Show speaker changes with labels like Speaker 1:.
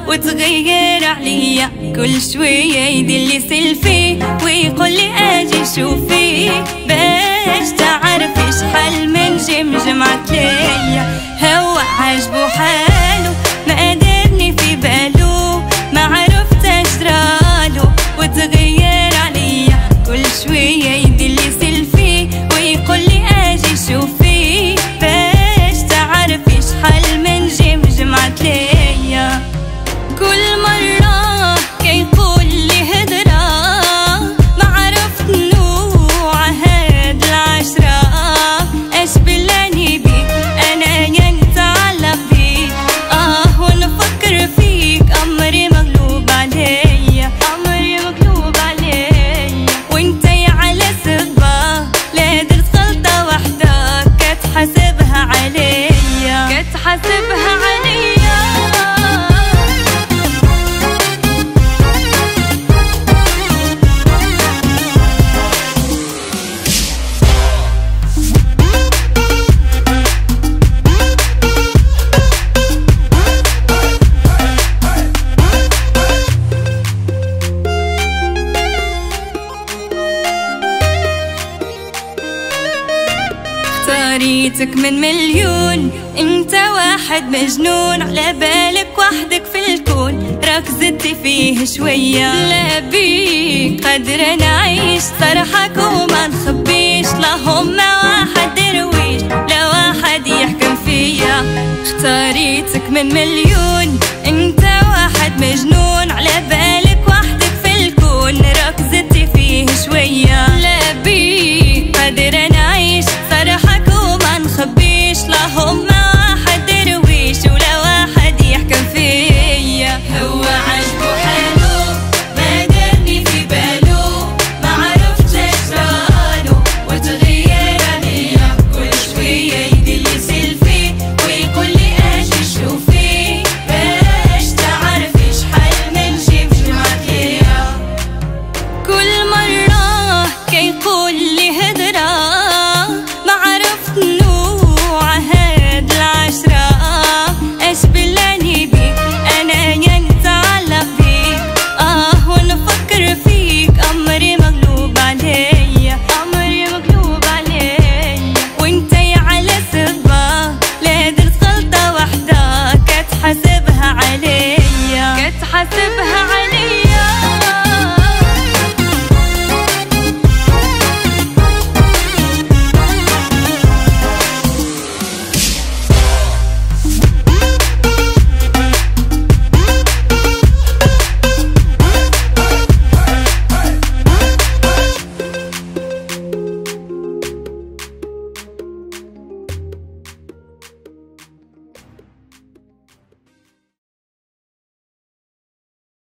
Speaker 1: وتغير عليا كل شوية يدلي سيلفي ويقول لي اجي شوفي باش تعرفي شحال من جمجم عتليا. هو عاجبو حالو ما قدرني في بالو ما عرفت اشرالو وتغير عليا كل شوية يدلي سيلفي ويقول لي اجي شوفي باش تعرفي شحال من جمجم عتليا. كل مرة كيقول لي هدرة ما عرفت نوع هاد العشرة اش بلاني بيك انا ينتعلق بيك ونفكر فيك امري مغلوب عليا امري مغلوب عليا وانتي على سبة لا درت غلطة وحدة كتحاسبها عليا كتحاسبها عليا. اختاريتك من مليون انت واحد مجنون على بالك وحدك في الكون راك زدتي فيه شوية لا بيك قادرة نعيش صرحك وما نخبيش لا هما واحد درويش لا واحد يحكم فيا. اختاريتك من مليون انت واحد مجنون على بالك وحدك في الكون راك زدتي فيه شوية لا بيك قادرة نعيش صرحك وما نخبيش لا هما واحد درويش ولا واحد يحكم فيا. هو عاجبو حالو ما دارني في بالو ما عرفتش اشرالو وتغير عليا كل شوية يدلي سيلفي ويقول لي اجي شوفي باش تعرفي شحال من جمجم عتليا. كل مرة كيقول لي هدرة ما عرفت نوع هاد العشرة اش بلاني بيك انا ينتعلق بيك ونفكر فيك امري مغلوب عليا امري مغلوب عليا وانتي على سبة لا درت غلطة وحدة كتحاسبها عليا كتحاسبها عليا.